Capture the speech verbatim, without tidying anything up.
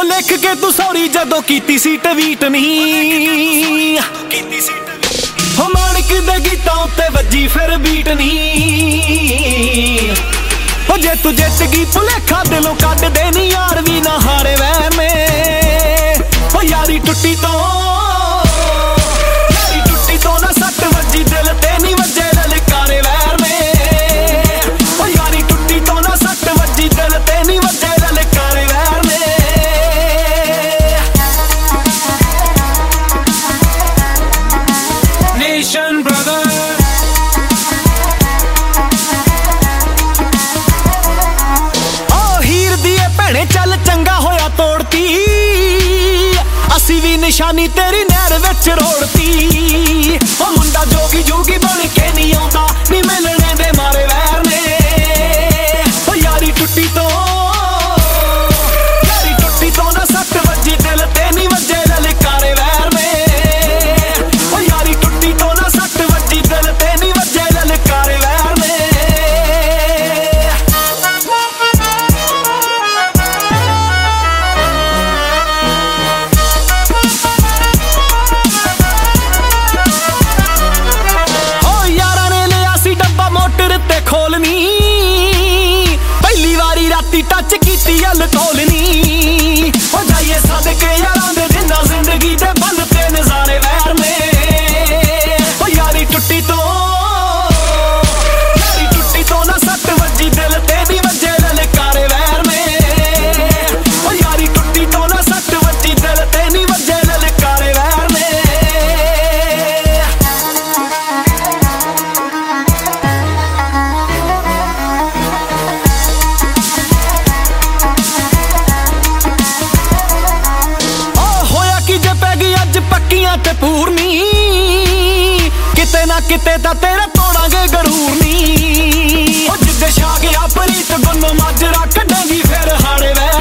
लिख के तू सॉरी जदों कीती सी ट्वीट नहीं हो माणिक दे गीतां उत्ते वजी फिर बीट नहीं हो जे तू जित गई भुलेखा दिलों कढ दे नी यार भी ना हारे वैर में हो यारी टुट्टी तो यारी टुट्टी तो ना सट वजी दिल ते नहीं वजे ललकारे वैर में हो यारी टुट्टी तो ना सट वजी दिल ते नहीं वजे ललकारे वैर में Nation brother चल चंगा होया तोड़ती असी भी निशानी तेरी नहर विच रोड़ती ओ मुंडा जोगी जोगी बन के नहीं आउंदा नी मिलने दे मारे वैर ने ओ यारी टुट्टी तो यारी टुट्टी तो ना सट वजी दिल ते नहीं वजे ललकारे वैर में ओ यारी टुट्टी तो ना सट वजी दिल ते नहीं वजे ललकारे वैर में खोलनी पहली वारी राती टच कीती अल्कोहल नी हो जाइए सदके यारां दे जिन्ना जिंदगी दे बल ते नजारे वैर में हो यारी टुट्टी तो यारी टुट्टी तो ना सट वजी दिल ते नी वजे ललकारे वैर में हो यारी टुट्टी तो ना सट वजी दिल ते नी वजे ललकारे वैर में ते पूर्णी किते ना किते ता तेरा तोड़ांगे गरूर नी जिद्दे छा गया प्रीत गुन माजरा कढेंगी फिर हाड़े वै